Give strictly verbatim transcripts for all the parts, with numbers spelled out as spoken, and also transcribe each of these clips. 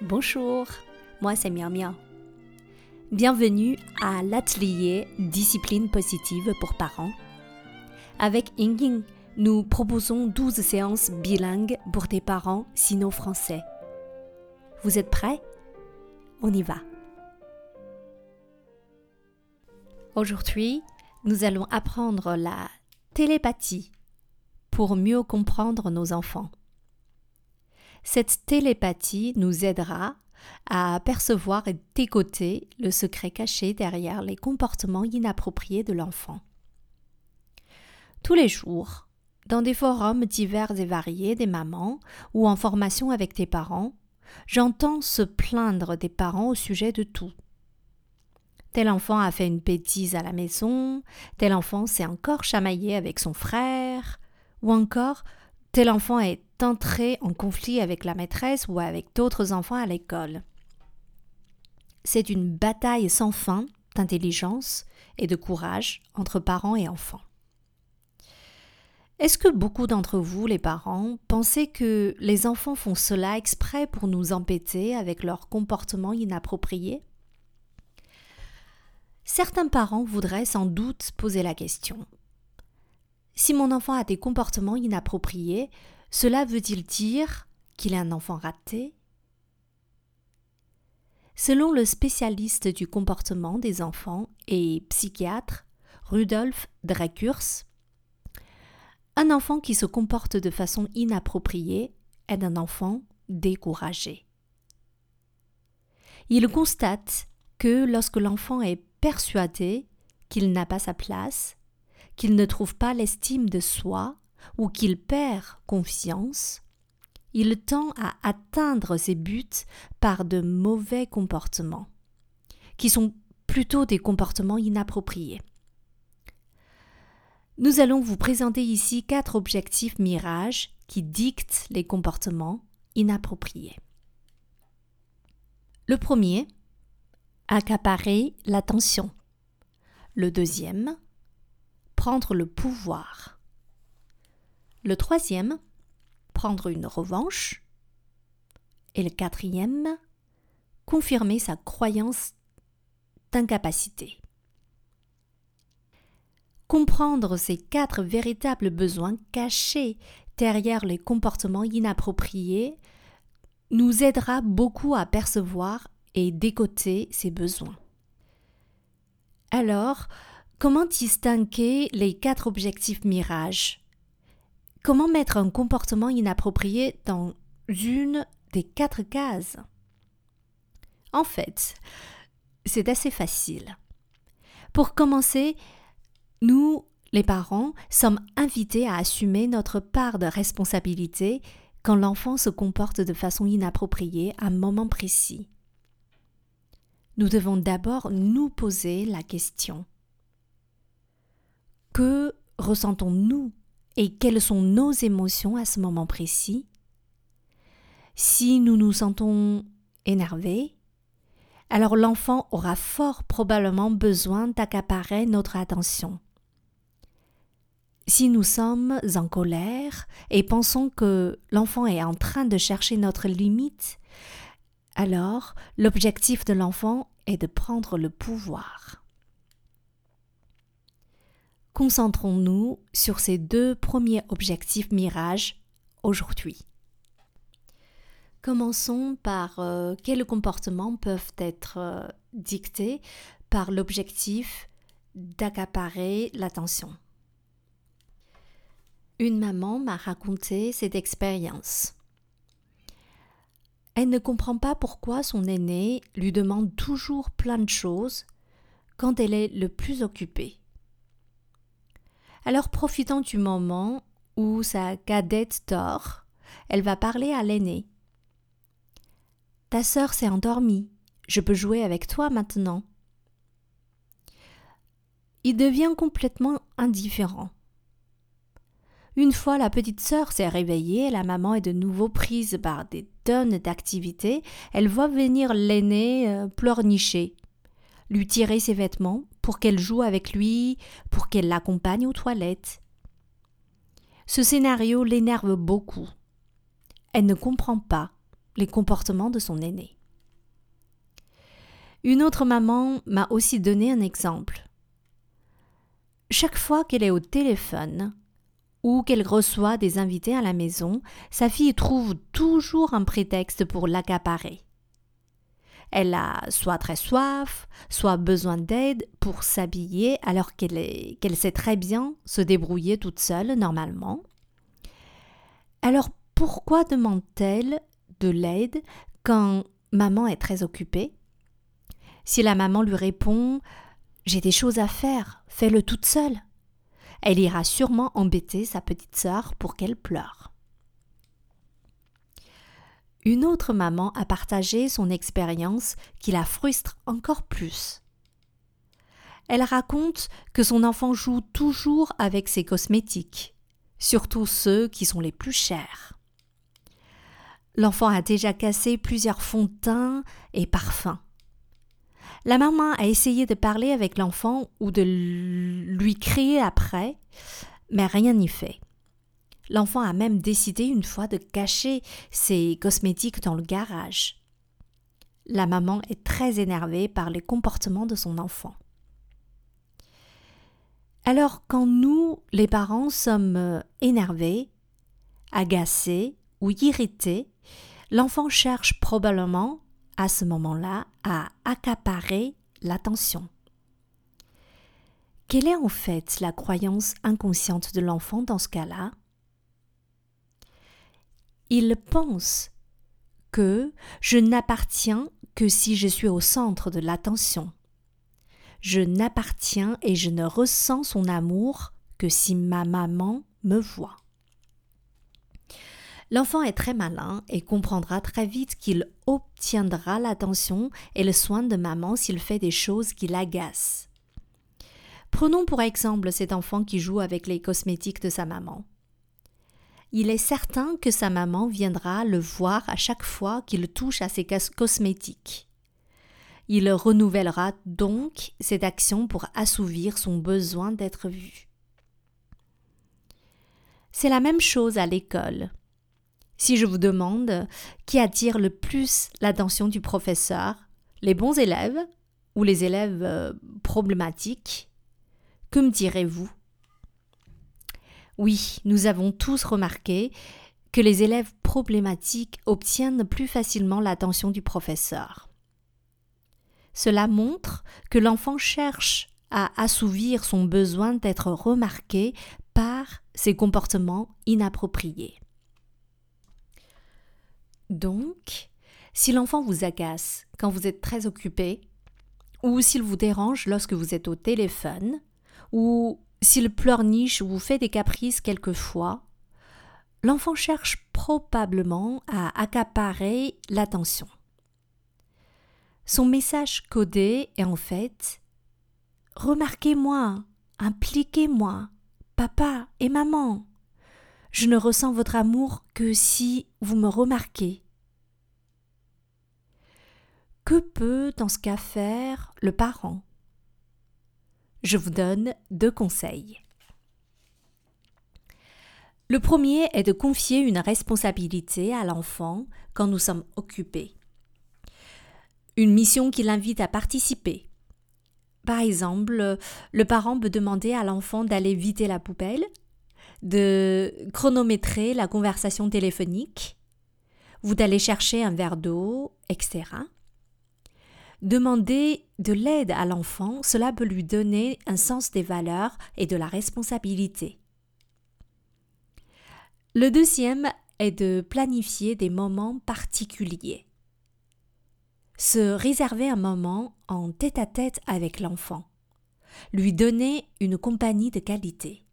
Bonjour, moi c'est Miao Miao. Bienvenue à l'atelier Discipline positive pour parents. Avec Yingying, nous proposons douze séances bilingues pour des parents sino-français. Vous êtes prêts? On y va. Aujourd'hui, nous allons apprendre la télépathie pour mieux comprendre nos enfants. Cette télépathie nous aidera à percevoir et décoder le secret caché derrière les comportements inappropriés de l'enfant. Tous les jours, dans des forums divers et variés des mamans ou en formation avec des parents, j'entends se plaindre des parents au sujet de tout. Tel enfant a fait une bêtise à la maison, tel enfant s'est encore chamaillé avec son frère, ou encore tel enfant est entré en conflit avec la maîtresse ou avec d'autres enfants à l'école. C'est une bataille sans fin d'intelligence et de courage entre parents et enfants. Est-ce que beaucoup d'entre vous, les parents, pensez que les enfants font cela exprès pour nous embêter avec leur comportement inapproprié? Certains parents voudraient sans doute poser la question. Si mon enfant a des comportements inappropriés, cela veut-il dire qu'il est un enfant raté? Selon le spécialiste du comportement des enfants et psychiatre Rudolf Dreikurs, un enfant qui se comporte de façon inappropriée est un enfant découragé. Il constate que lorsque l'enfant est persuadé qu'il n'a pas sa place, qu'il ne trouve pas l'estime de soi ou qu'il perd confiance, il tend à atteindre ses buts par de mauvais comportements, qui sont plutôt des comportements inappropriés. Nous allons vous présenter ici quatre objectifs mirages qui dictent les comportements inappropriés. Le premier, accaparer l'attention. Le deuxième, prendre le pouvoir. Le troisième, prendre une revanche. Et le quatrième, confirmer sa croyance d'incapacité. Comprendre ces quatre véritables besoins cachés derrière les comportements inappropriés nous aidera beaucoup à percevoir et décoder ces besoins. Alors, comment distinguer les quatre objectifs mirages? Comment mettre un comportement inapproprié dans une des quatre cases? En fait, c'est assez facile. Pour commencer, nous, les parents, sommes invités à assumer notre part de responsabilité quand l'enfant se comporte de façon inappropriée à un moment précis. Nous devons d'abord nous poser la question. Que ressentons-nous et quelles sont nos émotions à ce moment précis? Si nous nous sentons énervés, alors l'enfant aura fort probablement besoin d'accaparer notre attention. Si nous sommes en colère et pensons que l'enfant est en train de chercher notre limite, alors l'objectif de l'enfant est de prendre le pouvoir. Concentrons-nous sur ces deux premiers objectifs mirages aujourd'hui. Commençons par euh, quels comportements peuvent être euh, dictés par l'objectif d'accaparer l'attention. Une maman m'a raconté cette expérience. Elle ne comprend pas pourquoi son aîné lui demande toujours plein de choses quand elle est le plus occupée. Alors, profitant du moment où sa cadette dort, elle va parler à l'aîné. « Ta sœur s'est endormie, je peux jouer avec toi maintenant. » Il devient complètement indifférent. Une fois la petite sœur s'est réveillée, la maman est de nouveau prise par des tonnes d'activités, elle voit venir l'aîné euh, pleurnicher, lui tirer ses vêtements pour qu'elle joue avec lui, pour qu'elle l'accompagne aux toilettes. Ce scénario l'énerve beaucoup. Elle ne comprend pas les comportements de son aîné. Une autre maman m'a aussi donné un exemple. Chaque fois qu'elle est au téléphone ou qu'elle reçoit des invités à la maison, sa fille trouve toujours un prétexte pour l'accaparer. Elle a soit très soif, soit besoin d'aide pour s'habiller alors qu'elle est, qu'elle sait très bien se débrouiller toute seule normalement. Alors pourquoi demande-t-elle de l'aide quand maman est très occupée? Si la maman lui répond « J'ai des choses à faire, fais-le toute seule », elle ira sûrement embêter sa petite sœur pour qu'elle pleure. Une autre maman a partagé son expérience qui la frustre encore plus. Elle raconte que son enfant joue toujours avec ses cosmétiques, surtout ceux qui sont les plus chers. L'enfant a déjà cassé plusieurs fonds de teint et parfums. La maman a essayé de parler avec l'enfant ou de lui crier après, mais rien n'y fait. L'enfant a même décidé une fois de cacher ses cosmétiques dans le garage. La maman est très énervée par les comportements de son enfant. Alors quand nous, les parents, sommes énervés, agacés ou irrités, l'enfant cherche probablement à ce moment-là à accaparer l'attention. Quelle est en fait la croyance inconsciente de l'enfant dans ce cas-là? Il pense que je n'appartiens que si je suis au centre de l'attention. Je n'appartiens et je ne ressens son amour que si ma maman me voit. L'enfant est très malin et comprendra très vite qu'il obtiendra l'attention et le soin de maman s'il fait des choses qui l'agacent. Prenons pour exemple cet enfant qui joue avec les cosmétiques de sa maman. Il est certain que sa maman viendra le voir à chaque fois qu'il touche à ses cosmétiques. Il renouvellera donc cette action pour assouvir son besoin d'être vu. C'est la même chose à l'école. Si je vous demande qui attire le plus l'attention du professeur, les bons élèves ou les élèves euh, problématiques, que me direz-vous? Oui, nous avons tous remarqué que les élèves problématiques obtiennent plus facilement l'attention du professeur. Cela montre que l'enfant cherche à assouvir son besoin d'être remarqué par ses comportements inappropriés. Donc, si l'enfant vous agace quand vous êtes très occupé, ou s'il vous dérange lorsque vous êtes au téléphone, ou s'il pleurniche ou vous fait des caprices quelquefois, l'enfant cherche probablement à accaparer l'attention. Son message codé est en fait « Remarquez-moi, impliquez-moi, papa et maman. Je ne ressens votre amour que si vous me remarquez. » Que peut dans ce cas faire le parent? Je vous donne deux conseils. Le premier est de confier une responsabilité à l'enfant quand nous sommes occupés. Une mission qui l'invite à participer. Par exemple, le parent peut demander à l'enfant d'aller vider la poubelle, de chronométrer la conversation téléphonique, ou d'aller chercher un verre d'eau, et cetera. Demander de l'aide à l'enfant, cela peut lui donner un sens des valeurs et de la responsabilité. Le deuxième est de planifier des moments particuliers. Se réserver un moment en tête-à-tête avec l'enfant. Lui donner une compagnie de qualité.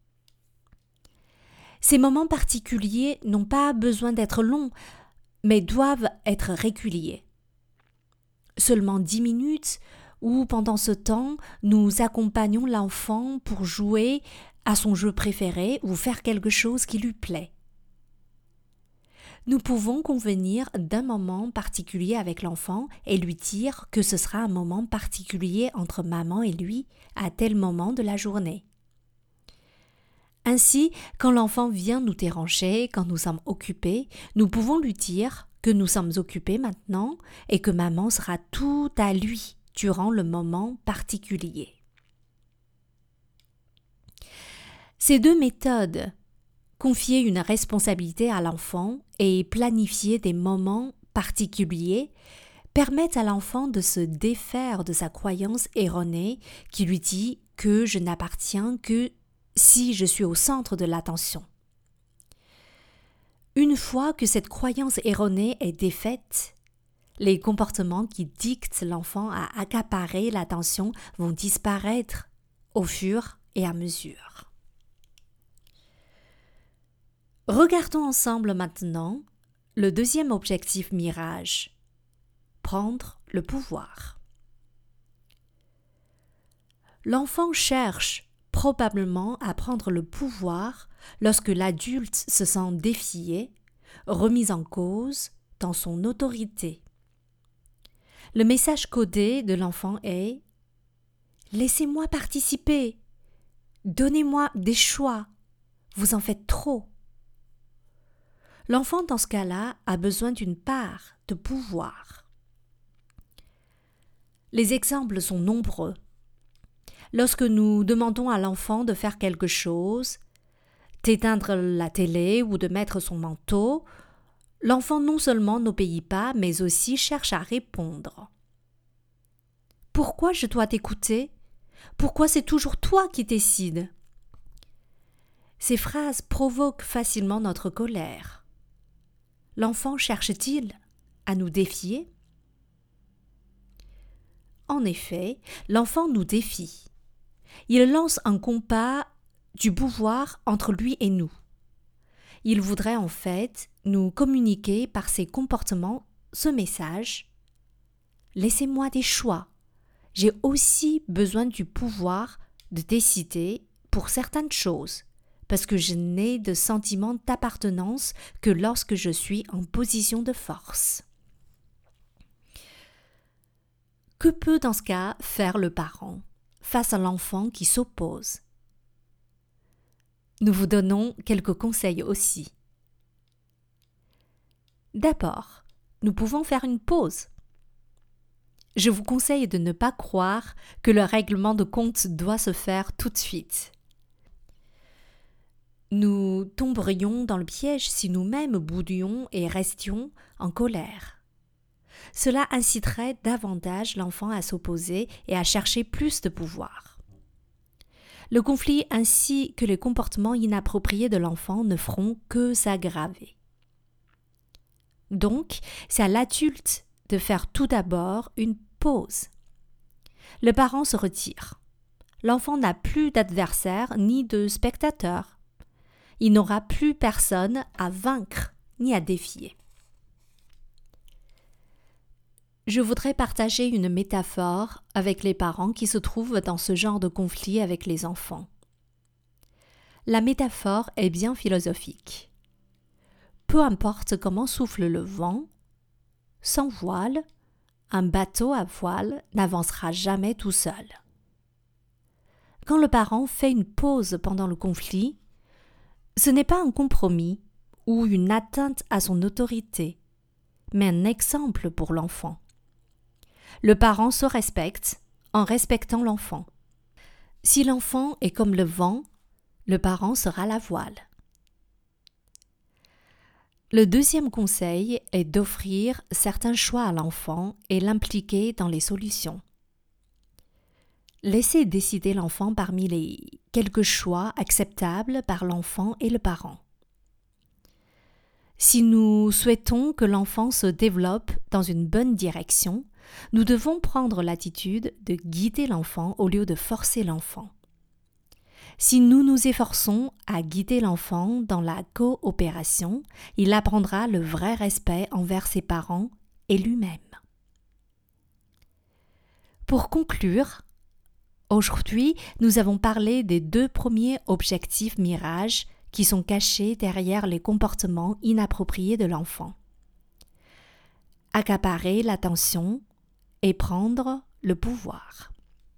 Ces moments particuliers n'ont pas besoin d'être longs, mais doivent être réguliers. Seulement dix minutes, où pendant ce temps, nous accompagnons l'enfant pour jouer à son jeu préféré ou faire quelque chose qui lui plaît. Nous pouvons convenir d'un moment particulier avec l'enfant et lui dire que ce sera un moment particulier entre maman et lui à tel moment de la journée. Ainsi, quand l'enfant vient nous déranger, quand nous sommes occupés, nous pouvons lui dire que nous sommes occupés maintenant et que maman sera tout à lui durant le moment particulier. Ces deux méthodes, confier une responsabilité à l'enfant et planifier des moments particuliers, permettent à l'enfant de se défaire de sa croyance erronée qui lui dit que je n'appartiens que si je suis au centre de l'attention. Une fois que cette croyance erronée est défaite, les comportements qui dictent l'enfant à accaparer l'attention vont disparaître au fur et à mesure. Regardons ensemble maintenant le deuxième objectif mirage, prendre le pouvoir. L'enfant cherche probablement à prendre le pouvoir lorsque l'adulte se sent défié, remis en cause dans son autorité. Le message codé de l'enfant est « Laissez-moi participer, donnez-moi des choix, vous en faites trop ». L'enfant dans ce cas-là a besoin d'une part de pouvoir. Les exemples sont nombreux. Lorsque nous demandons à l'enfant de faire quelque chose, d'éteindre la télé ou de mettre son manteau, l'enfant non seulement n'obéit pas, mais aussi cherche à répondre. « Pourquoi je dois t'écouter ? Pourquoi c'est toujours toi qui décides ?» Ces phrases provoquent facilement notre colère. L'enfant cherche-t-il à nous défier ? En effet, l'enfant nous défie. Il lance un combat du pouvoir entre lui et nous. Il voudrait en fait nous communiquer par ses comportements ce message « Laissez-moi des choix. J'ai aussi besoin du pouvoir de décider pour certaines choses, parce que je n'ai de sentiment d'appartenance que lorsque je suis en position de force. » Que peut dans ce cas faire le parent face à l'enfant qui s'oppose ? Nous vous donnons quelques conseils aussi. D'abord, nous pouvons faire une pause. Je vous conseille de ne pas croire que le règlement de compte doit se faire tout de suite. Nous tomberions dans le piège si nous-mêmes boudions et restions en colère. Cela inciterait davantage l'enfant à s'opposer et à chercher plus de pouvoir. Le conflit ainsi que les comportements inappropriés de l'enfant ne feront que s'aggraver. Donc, c'est à l'adulte de faire tout d'abord une pause. Le parent se retire. L'enfant n'a plus d'adversaire ni de spectateur. Il n'aura plus personne à vaincre ni à défier. Je voudrais partager une métaphore avec les parents qui se trouvent dans ce genre de conflit avec les enfants. La métaphore est bien philosophique. Peu importe comment souffle le vent, sans voile, un bateau à voile n'avancera jamais tout seul. Quand le parent fait une pause pendant le conflit, ce n'est pas un compromis ou une atteinte à son autorité, mais un exemple pour l'enfant. Le parent se respecte en respectant l'enfant. Si l'enfant est comme le vent, le parent sera la voile. Le deuxième conseil est d'offrir certains choix à l'enfant et l'impliquer dans les solutions. Laissez décider l'enfant parmi les quelques choix acceptables par l'enfant et le parent. Si nous souhaitons que l'enfant se développe dans une bonne direction, nous devons prendre l'attitude de guider l'enfant au lieu de forcer l'enfant. Si nous nous efforçons à guider l'enfant dans la coopération, il apprendra le vrai respect envers ses parents et lui-même. Pour conclure, aujourd'hui, nous avons parlé des deux premiers objectifs mirages qui sont cachés derrière les comportements inappropriés de l'enfant. Accaparer l'attention et prendre le pouvoir.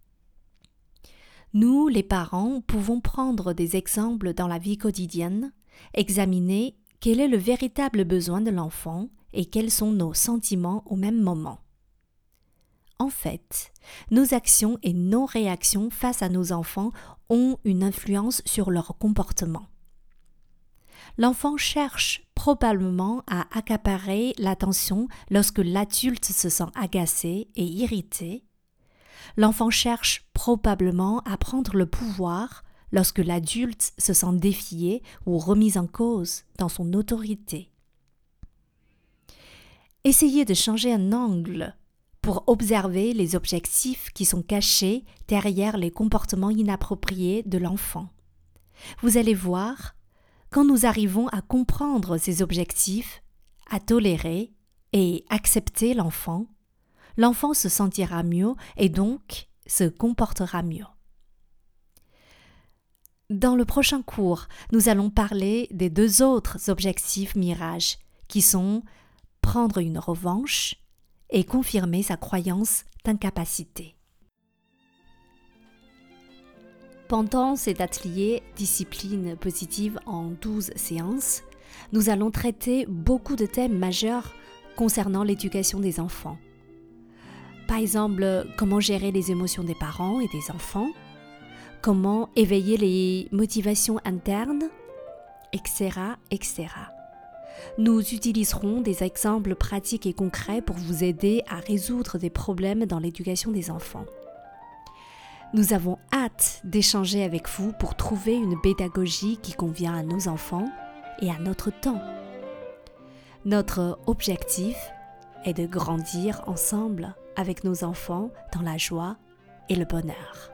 Nous, les parents, pouvons prendre des exemples dans la vie quotidienne, examiner quel est le véritable besoin de l'enfant et quels sont nos sentiments au même moment. En fait, nos actions et nos réactions face à nos enfants ont une influence sur leur comportement. L'enfant cherche probablement à accaparer l'attention lorsque l'adulte se sent agacé et irrité. L'enfant cherche probablement à prendre le pouvoir lorsque l'adulte se sent défié ou remis en cause dans son autorité. Essayez de changer un angle pour observer les objectifs qui sont cachés derrière les comportements inappropriés de l'enfant. Vous allez voir, quand nous arrivons à comprendre ces objectifs, à tolérer et accepter l'enfant, l'enfant se sentira mieux et donc se comportera mieux. Dans le prochain cours, nous allons parler des deux autres objectifs mirages, qui sont prendre une revanche et confirmer sa croyance d'incapacité. Pendant cet atelier Discipline positive en douze séances, nous allons traiter beaucoup de thèmes majeurs concernant l'éducation des enfants. Par exemple, comment gérer les émotions des parents et des enfants, comment éveiller les motivations internes, et cetera, et cetera. Nous utiliserons des exemples pratiques et concrets pour vous aider à résoudre des problèmes dans l'éducation des enfants. Nous avons hâte d'échanger avec vous pour trouver une pédagogie qui convient à nos enfants et à notre temps. Notre objectif est de grandir ensemble avec nos enfants dans la joie et le bonheur.